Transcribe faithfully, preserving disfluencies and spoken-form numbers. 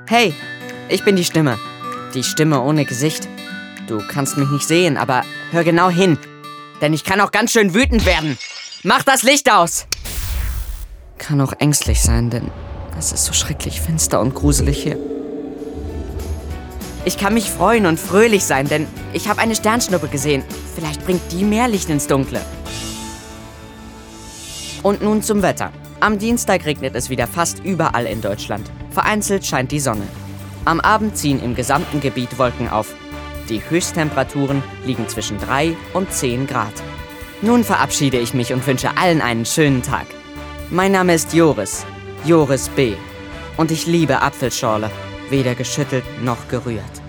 Hey, ich bin die Stimme. Die Stimme ohne Gesicht. Du kannst mich nicht sehen, aber hör genau hin. Denn ich kann auch ganz schön wütend werden. Mach das Licht aus! Kann auch ängstlich sein, denn es ist so schrecklich finster und gruselig hier. Ich kann mich freuen und fröhlich sein, denn ich habe eine Sternschnuppe gesehen. Vielleicht bringt die mehr Licht ins Dunkle. Und nun zum Wetter. Am Dienstag regnet es wieder fast überall in Deutschland. Vereinzelt scheint die Sonne. Am Abend ziehen im gesamten Gebiet Wolken auf. Die Höchsttemperaturen liegen zwischen drei und zehn Grad. Nun verabschiede ich mich und wünsche allen einen schönen Tag. Mein Name ist Joris, Joris B. Und ich liebe Apfelschorle, weder geschüttelt noch gerührt.